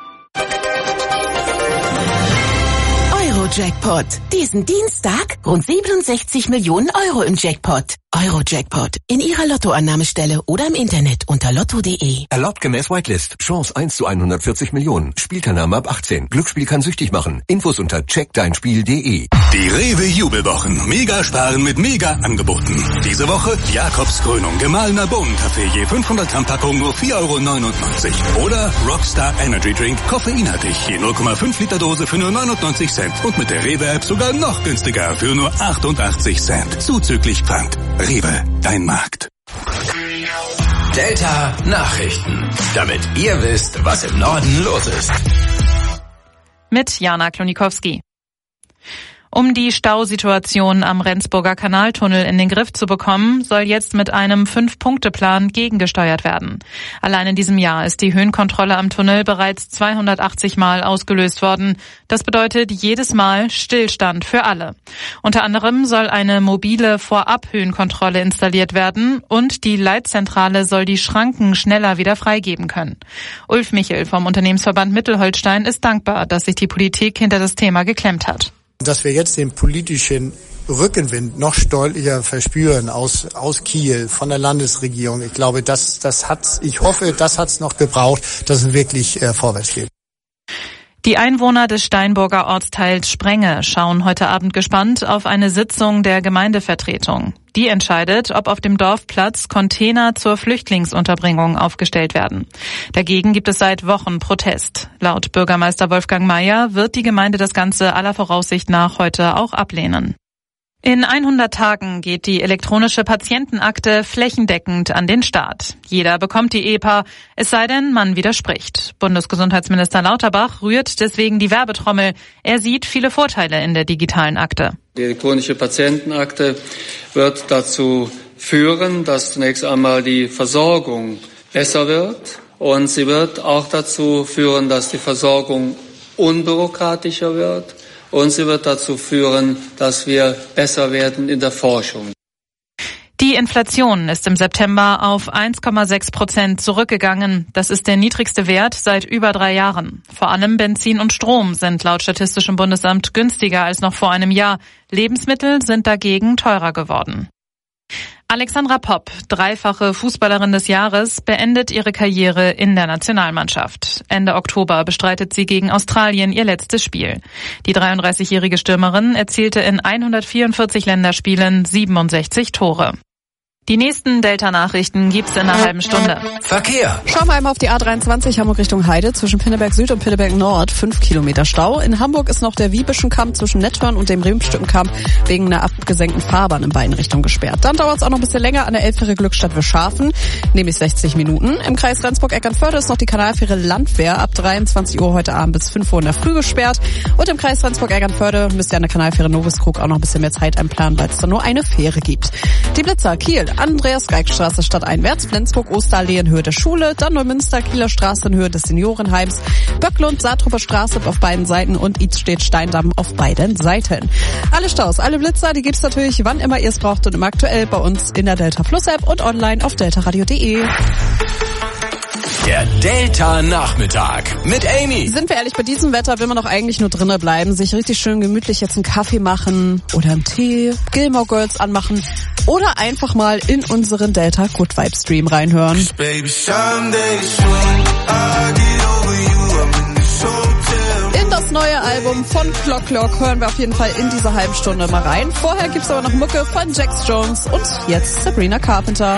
Jackpot. Diesen Dienstag rund siebenundsechzig Millionen Euro im Jackpot. Euro-Jackpot. In Ihrer Lottoannahmestelle oder im Internet unter lotto punkt de. Erlaubt gemäß Whitelist. Chance eins zu hundertvierzig Millionen. Spielteilnahme ab achtzehn. Glücksspiel kann süchtig machen. Infos unter check dein spiel punkt de. Die Rewe Jubelwochen. Mega sparen mit Mega-Angeboten. Diese Woche Jakobskrönung. Gemahlener Bohnenkaffee. Je fünfhundert Gramm Packung nur vier Euro neunundneunzig. Oder Rockstar Energy Drink. Koffeinhaltig. Je null Komma fünf Liter Dose für nur neunundneunzig Cent. Und mit der Rewe-App sogar noch günstiger für nur achtundachtzig Cent. Zuzüglich Pfand. Rewe, dein Markt. Delta Nachrichten. Damit ihr wisst, was im Norden los ist. Mit Jana Klonikowski. Um die Stausituation am Rendsburger Kanaltunnel in den Griff zu bekommen, soll jetzt mit einem Fünf-Punkte-Plan gegengesteuert werden. Allein in diesem Jahr ist die Höhenkontrolle am Tunnel bereits zweihundertachtzig Mal ausgelöst worden. Das bedeutet jedes Mal Stillstand für alle. Unter anderem soll eine mobile Vorab-Höhenkontrolle installiert werden und die Leitzentrale soll die Schranken schneller wieder freigeben können. Ulf Michel vom Unternehmensverband Mittelholstein ist dankbar, dass sich die Politik hinter das Thema geklemmt hat. Dass wir jetzt den politischen Rückenwind noch deutlicher verspüren aus, aus Kiel, von der Landesregierung. Ich glaube, das, das hat's, ich hoffe, das hat's noch gebraucht, dass es wirklich äh, vorwärts geht. Die Einwohner des Steinburger Ortsteils Sprenge schauen heute Abend gespannt auf eine Sitzung der Gemeindevertretung. Die entscheidet, ob auf dem Dorfplatz Container zur Flüchtlingsunterbringung aufgestellt werden. Dagegen gibt es seit Wochen Protest. Laut Bürgermeister Wolfgang Mayer wird die Gemeinde das Ganze aller Voraussicht nach heute auch ablehnen. In hundert Tagen geht die elektronische Patientenakte flächendeckend an den Start. Jeder bekommt die E P A, es sei denn, man widerspricht. Bundesgesundheitsminister Lauterbach rührt deswegen die Werbetrommel. Er sieht viele Vorteile in der digitalen Akte. Die elektronische Patientenakte wird dazu führen, dass zunächst einmal die Versorgung besser wird. Und sie wird auch dazu führen, dass die Versorgung unbürokratischer wird. Und sie wird dazu führen, dass wir besser werden in der Forschung. Die Inflation ist im September auf eins Komma sechs Prozent zurückgegangen. Das ist der niedrigste Wert seit über drei Jahren. Vor allem Benzin und Strom sind laut Statistischem Bundesamt günstiger als noch vor einem Jahr. Lebensmittel sind dagegen teurer geworden. Alexandra Popp, dreifache Fußballerin des Jahres, beendet ihre Karriere in der Nationalmannschaft. Ende Oktober bestreitet sie gegen Australien ihr letztes Spiel. Die dreiunddreißigjährige Stürmerin erzielte in hundertvierundvierzig Länderspielen siebenundsechzig Tore. Die nächsten Delta-Nachrichten gibt's in einer halben Stunde. Verkehr. Schauen wir einmal auf die A dreiundzwanzig Hamburg Richtung Heide zwischen Pinneberg Süd und Pinneberg Nord. Fünf Kilometer Stau. In Hamburg ist noch der Wiebischen-Kamp zwischen Netthorn und dem Riemstücken-Kamp wegen einer abgesenkten Fahrbahn in beiden Richtungen gesperrt. Dann dauert es auch noch ein bisschen länger an der Elbfähre Glückstadt Wischhafen, nämlich sechzig Minuten. Im Kreis Rendsburg-Eckernförde ist noch die Kanalfähre Landwehr ab dreiundzwanzig Uhr heute Abend bis fünf Uhr in der Früh gesperrt. Und im Kreis Rendsburg-Eckernförde müsst ihr an der Kanalfähre Noveskrug auch noch ein bisschen mehr Zeit einplanen, weil es da nur eine Fähre gibt. Die Blitzer Kiel, Andreas Geig Straße stadteinwärts, Flensburg, Osterallee in Höhe der Schule, dann Neumünster, Kieler Straße in Höhe des Seniorenheims, Böcklund, Saartrupper Straße auf beiden Seiten und Idstedt Steindamm auf beiden Seiten. Alle Staus, alle Blitzer, die gibt's natürlich, wann immer ihr es braucht und immer aktuell bei uns in der Delta Plus App und online auf deltaradio punkt de. Der Delta-Nachmittag mit Amy. Sind wir ehrlich, bei diesem Wetter will man doch eigentlich nur drinnen bleiben, sich richtig schön gemütlich jetzt einen Kaffee machen oder einen Tee, Gilmore Girls anmachen oder einfach mal in unseren Delta Good Vibe Stream reinhören. In das neue Album von Clock Clock hören wir auf jeden Fall in dieser halben Stunde mal rein. Vorher gibt's aber noch Mucke von Jax Jones und jetzt Sabrina Carpenter.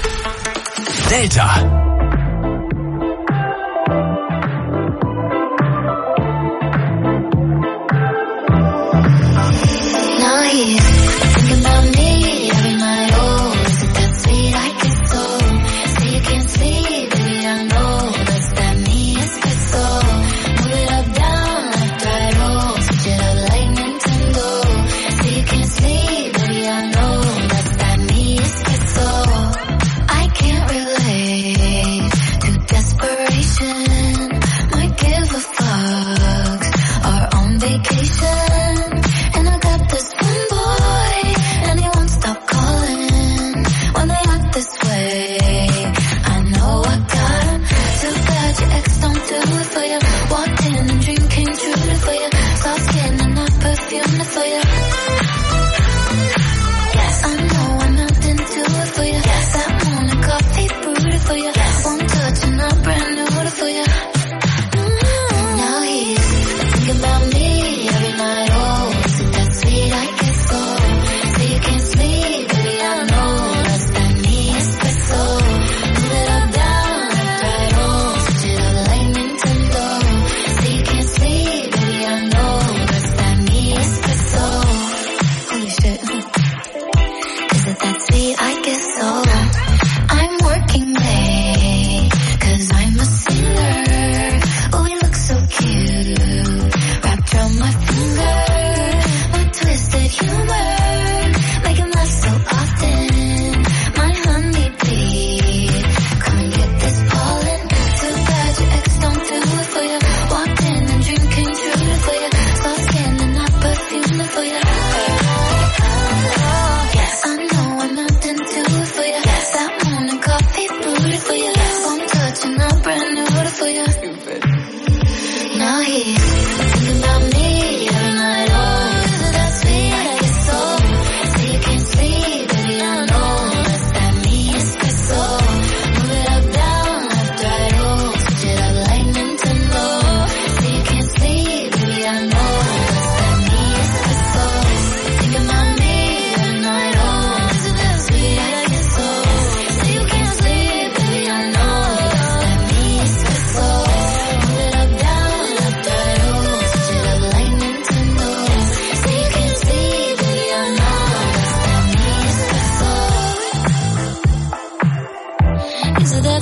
Delta.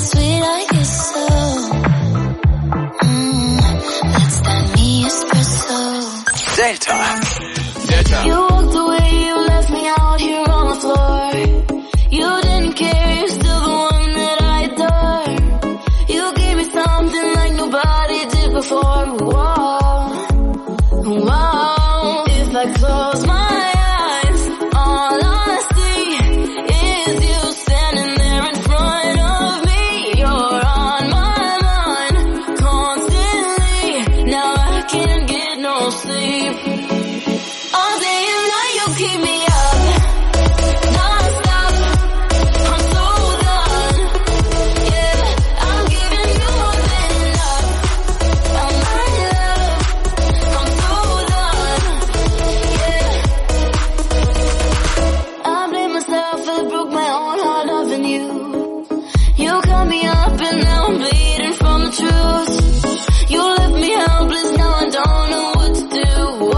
sweet, I guess so. Mm, that's that me espresso. Delta. Delta. You walked away, you left me out here on the floor. You didn't care, you're still the one that I adore. You gave me something like nobody did before. Whoa, whoa. If I close my eyes, all I see is you standing there in front of me. You're on my mind constantly. Now I can't get no sleep. All day and night you keep me up. Non-stop, I'm so done. Yeah, I'm giving you more than enough. Oh my love, I'm so done. Yeah, I blame myself, I broke my own heart loving you. You cut me up and now I'm bleeding from the truth. You left me helpless, now I don't know what to do.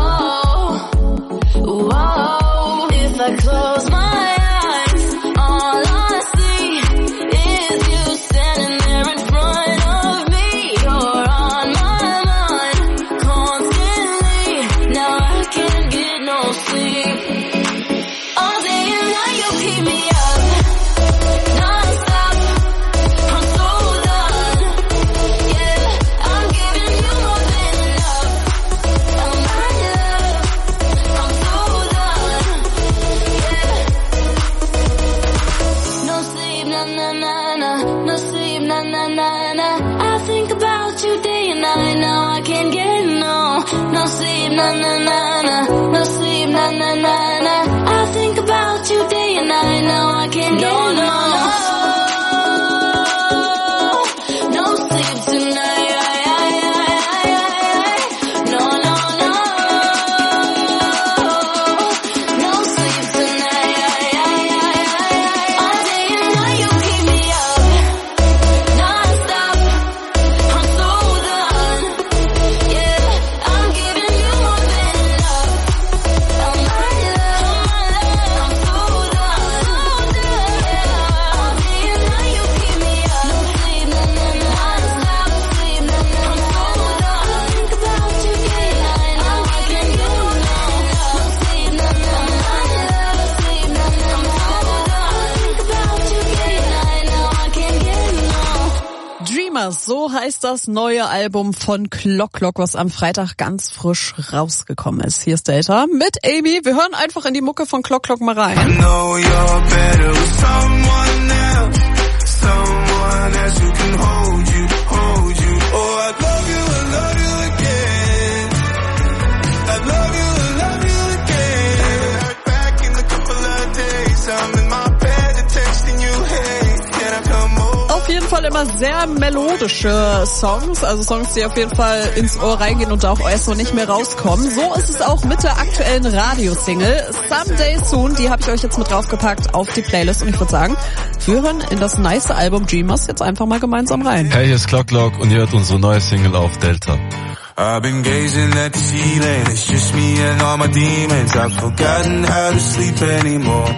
Whoa, whoa. If I close my eyes, all I see is you standing there in front of me. You're on my mind constantly. Now I can't get no sleep. All day and night you keep me up. Non-stop, I'm so done. Yeah, I'm giving you more than enough. Oh my love, I'm so done. Yeah. No sleep, na na na na. No sleep, na na na na. I think about you day and night. Now I can't get no. No sleep, na na na na. No sleep, na na na na. I think about you day and night. Now I can't get no. No sleep tonight. No, no, no. No sleep tonight. All day and night you keep me up. Non-stop, I'm so done. Yeah, I'm giving you more than enough. Oh my love, I'm so done. Yeah, all day and night you keep me up. No sleep, no, no, no. Non-stop sleep, no, no, I'm so done. Think about you day and night. Now I can't get no. No sleep, no, no, no. Sleep, no, no, I'm so done. Think about you day and night. Now I can't get no. Dreamers, so heißt das neue Album von Clock Clock, was am Freitag ganz frisch rausgekommen ist. Hier ist Delta mit Amy. Wir hören einfach in die Mucke von Clock Clock mal rein. know you're better with someone else, someone else who can hold you, hold you. Oh, I love you, I love you again. I love you, I love you again. Back in a couple of days, I'm in my bed and texting you, hey, can I come over? Auf jeden Fall immer sehr melodische Songs, also Songs, die auf jeden Fall ins Ohr reingehen und auch erst so nicht mehr rauskommen. So ist es auch mit der aktuellen Radiosingle Someday Soon. Die habe ich euch jetzt mit draufgepackt auf die Playlist und ich würde sagen, wir hören in das nice Album Dreamers jetzt einfach mal gemeinsam rein. Hey, hier ist Clock Clock und ihr hört unsere neue Single auf Delta. I've been gazing at the ceiling, it's just me and all my demons. I've forgotten how to sleep anymore.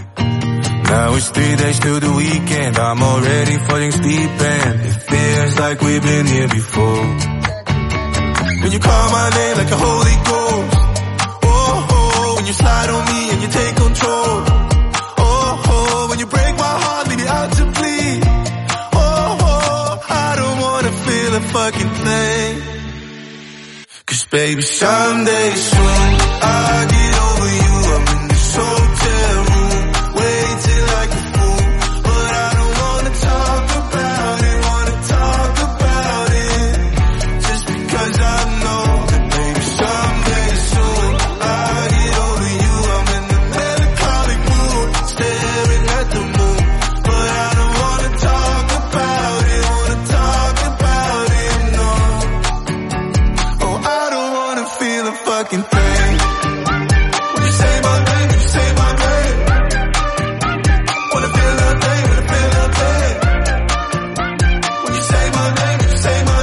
Now it's three days till the weekend, I'm already falling asleep and it feels like we've been here before. When you call my name like a holy ghost, oh, oh, when you slide on me and you take control, oh, oh, when you break my heart, leave me out to bleed, oh, oh, I don't wanna feel a fucking thing. Cause baby, someday soon, I'll get over you. I'm in this hotel room, waiting like a fool. But I don't wanna talk about it, wanna talk about it. Just because I know that baby, someday soon, I'll get over you. I'm in the melancholic mood, staring at the moon. But I don't wanna talk about it, wanna talk about it, no. Oh, I don't wanna feel a fucking thing. When you say my name, you say my name. Wanna feel a thing, wanna feel a thing. When you say my name, you say my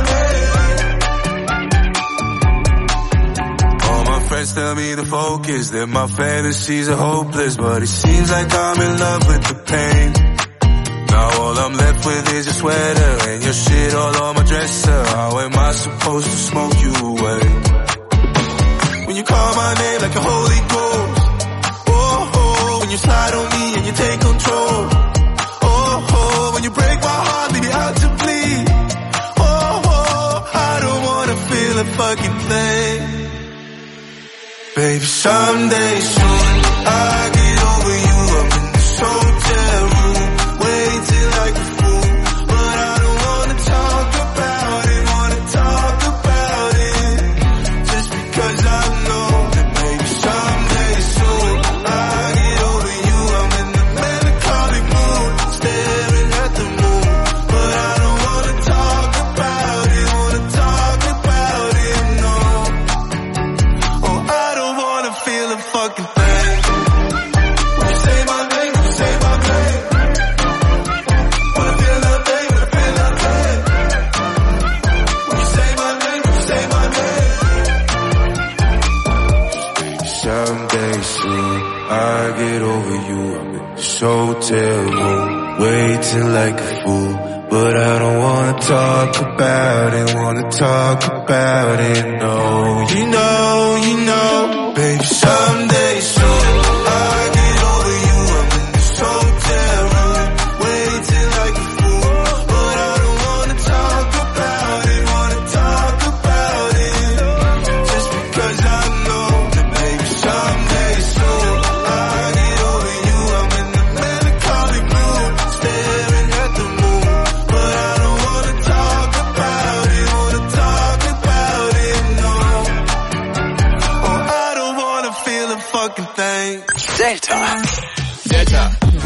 name. All my friends tell me to focus, that my fantasies are hopeless. But it seems like I'm in love with the pain. Now all I'm left with is your sweater and your shit all on my dresser. How am I supposed to smoke you away? When you call my name like a Holy Ghost. Oh, oh, when you slide on me and you take control. Oh, oh, when you break my heart, leave me out to bleed. Oh, oh, I don't wanna feel a fucking thing. Baby, someday soon, I get over you. I'm in this hotel room, waiting like a fool. But I don't wanna talk about it, wanna talk about it. Just because I know that maybe someday soon, I get over you. I'm in the melancholic mood, staring at the moon. But I don't wanna talk about it, wanna talk about it, no. Oh, I don't wanna feel a fucking thing. When you say my name, when you say my name, wanna feel nothing, wanna feel nothing. When you say my name, when you say my name. Someday soon, I get over you. I'm in this hotel room, waiting like a fool. But I don't wanna talk about it, wanna talk about it, no. You know, you know, baby, someday soon, I get over you. I'm in this hotel room, waiting like a fool. But I don't wanna talk about it, wanna talk about it. Just because I know that maybe someday soon, I get over you. I'm in the melancholic mood, staring at the moon. But I don't wanna talk about it, wanna talk about it, no. Oh, I don't wanna feel a fucking thing. Delta. Delta.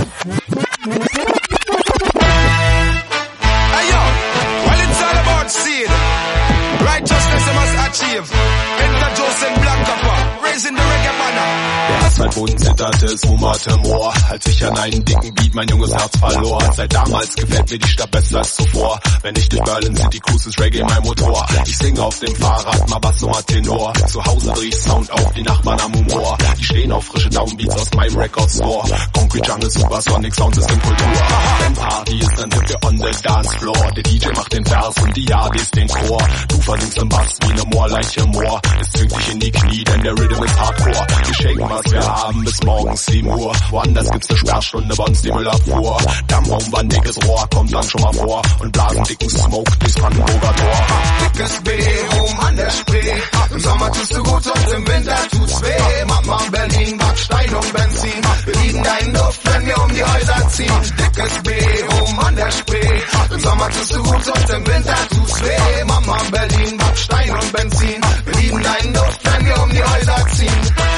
Hey yo, well it's all about seed. Righteousness I must achieve. Enter Joseph Black Pepper, raising the reggae banner. Der Asphaltboden zitterte, es wummerte Moor, als ich an einen dicken Beat mein junges Herz verlor. Seit damals gefällt mir die Stadt besser als zuvor. Wenn ich durch Berlin City cruise, ist Reggae mein Motor. Ich singe auf dem Fahrrad, mal Bass, mal Tenor. Zu Hause dreh ich Sound auf, die Nachbarn am Humor. Die stehen auf frische Downbeats aus meinem Record Store. Concrete Jungle, Supersonic Sound, System Kultur. Wenn Party ist, dann sind wir on the dance floor. Der D J macht den Vers und die Yardis den Chor. Du versinkst im Bass wie ne Moorleiche Moor. Es zwingt dich in die Knie, denn der Rhythm ist Hardcore. Wir shaken, was wir haben, bis morgens sieben Uhr. Woanders gibt's ne Sperrstunde, bei uns die Müllabfuhr. Dammraum, wandiges Rohr, kommt dann schon mal vor. Und blasen dicken Smoke durchs Brandenburger Tor. Dickes B, oben an der Spree. Im Sommer tust du gut und im Winter tut's weh. Mama Berlin, Backstein und Benzin. Wir lieben deinen Duft, wenn wir um die Häuser ziehen. Dickes B, oben an der Spree. Im Sommer tust du gut und im Winter tut's weh. Mama Berlin, Backstein und Benzin. Wir lieben deinen Duft, wenn wir um die Häuser ziehen.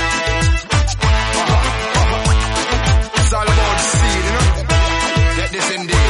It's all about seed, you know? Get this indeed.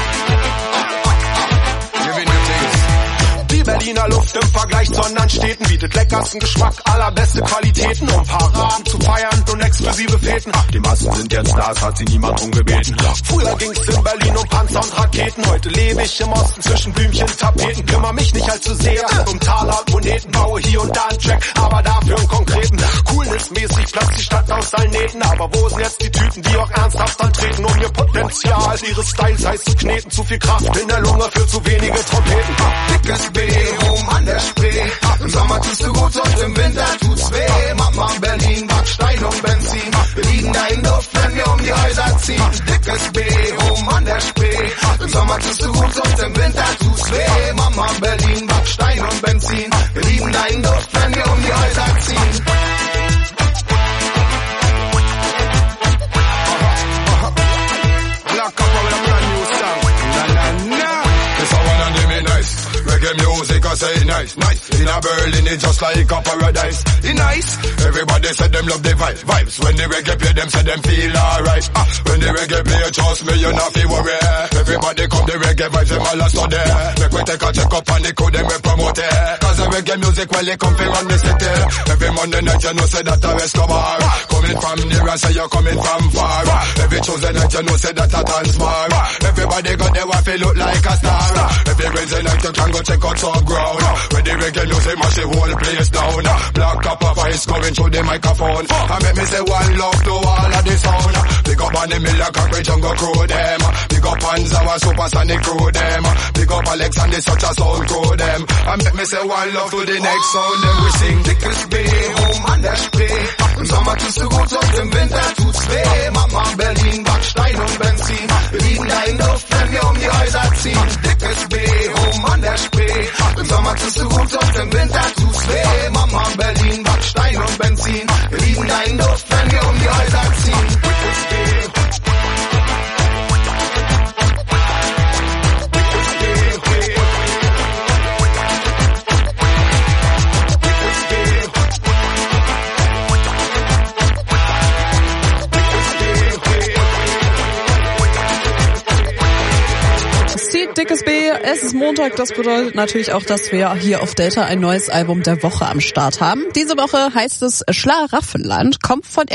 Giving you things. Die Berliner Luft im Vergleich zu anderen Städten bietet leckersten Geschmack, allerbeste Qualitäten, um Paraden zu feiern und exklusive Feten. Die Massen sind jetzt da, es hat sie niemand drum gebeten. Früher ging's in Berlin um Panzer und Raketen. Heute lebe ich im Osten zwischen Blümchen, Tapeten. Kümmere mich nicht allzu sehr um Taler und Moneten. Baue hier und da einen Track, aber dafür einen konkreten. Coolness-mäßig platzt die Stadt aus allen Nähten. Aber wo sind jetzt die Typen, die auch ernsthaft antreten, um ihr Potenzial ihres Styles heiß zu kneten? Zu viel Kraft in der Lunge für zu wenige Trompeten. Dickes B, oben an der Spree. Im Sommer tust du gut und im Winter tut's weh. Mama Berlin, Backstein und Benzin. Wir lieben deinen Duft, wenn wir um die Häuser ziehen. Dickes B, oben an der Spree. Im Sommer tust du gut und im Winter tut's weh. Mama Berlin, Backstein und Benzin. Wir lieben deinen Duft, wenn wir um die Häuser ziehen. Black Pepper with a brand new song. Na na na. It's a one and them it nice. Reggae music, I say it nice, nice. In a Berlin, it's just like a paradise. It nice. Everybody said them love the vibe, vibes. When the reggae play, them say them feel alright. Ah, when the reggae play, trust me, you not feel worry. Everybody come the reggae vibes, them all are so there. Make we take a check up on the code, them we promote it. Cause the reggae music, well, they come from run the city. Every Monday night, you know, say that a Escobar. Coming from near and say you're coming from far. Every Tuesday night, you know, say that a dance bar. Everybody got their wife, look like a star. Every Wednesday night, you can go check out some ground. When the reggae music mash the whole place down. Black Pepper voice going through the microphone. I make me say one love to all of the sound. Pick up on the million concrete jungle crew them. Big up and our supersonic crew them. Big up Alex and the such a sound crew them. And make me say one love to the next sound. Then we sing dickes B, home an der Spree. Im Sommer tut's so gut und im Winter tut's weh. Mama Berlin, Backstein und Benzin. Wir liegen da in Luft, wenn wir um die Häuser ziehen. Dickes B, home an der Spree. Im Sommer tut's so gut und im Winter tut's weh. Mama Berlin, Backstein und Benzin. Wir liegen da in Luft, wenn wir um die Häuser ziehen. Dickes B. Dickes B, es ist Montag, das bedeutet natürlich auch, dass wir hier auf Delta ein neues Album der Woche am Start haben. Diese Woche heißt es Schlaraffenland, kommt von